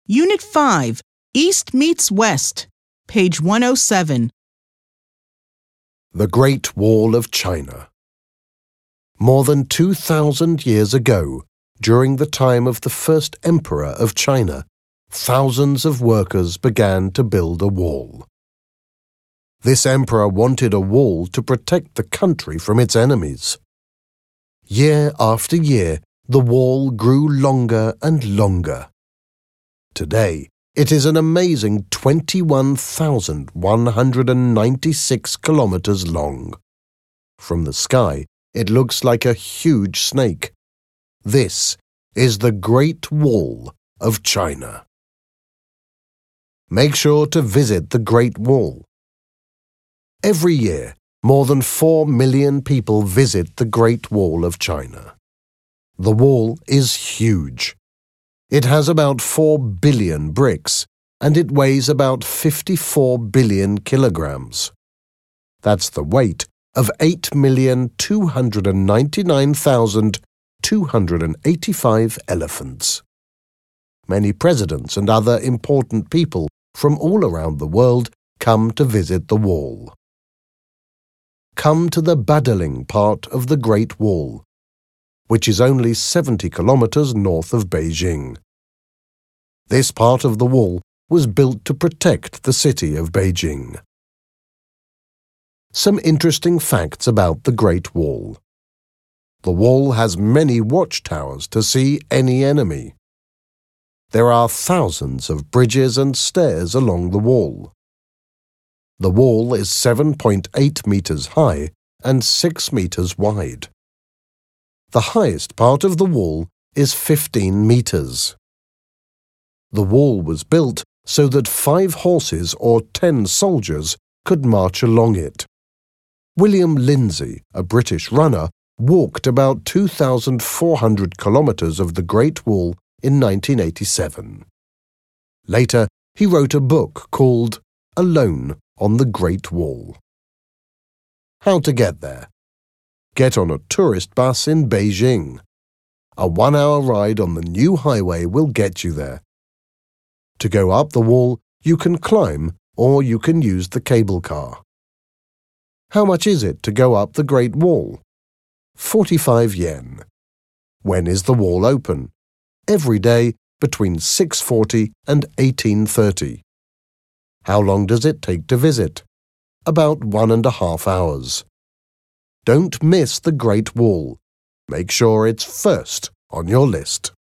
Unit 5, East meets West, page 107. The Great Wall of China. More than 2,000 years ago, during the time of the first emperor of China, thousands of workers began to build a wall. This emperor wanted a wall to protect the country from its enemies. Year after year, the wall grew longer and longer. Today, it is an amazing 21,196 kilometers long. From the sky, it looks like a huge snake. This is the Great Wall of China. Make sure to visit the Great Wall. Every year, more than 4 million people visit the Great Wall of China. The wall is huge. It has about 4 billion bricks, and it weighs about 54 billion kilograms. That's the weight of 8,299,285 elephants. Many presidents and other important people from all around the world come to visit the wall. Come to the Badaling part of the Great Wall, which is only 70 kilometers north of Beijing. This part of the wall was built to protect the city of Beijing. Some interesting facts about the Great Wall. The wall has many watchtowers to see any enemy. There are thousands of bridges and stairs along the wall. The wall is 7.8 meters high and 6 meters wide. The highest part of the wall is 15 meters. The wall was built so that 5 horses or 10 soldiers could march along it. William Lindsay, a British runner, walked about 2,400 kilometers of the Great Wall in 1987. Later, he wrote a book called Alone on the Great Wall. How to get there? Get on a tourist bus in Beijing. A 1-hour ride on the new highway will get you there. To go up the wall, you can climb or you can use the cable car. How much is it to go up the Great Wall? 45 yen. When is the wall open? Every day between 6:40 and 18:30. How long does it take to visit? About 1.5 hours. Don't miss the Great Wall. Make sure it's first on your list.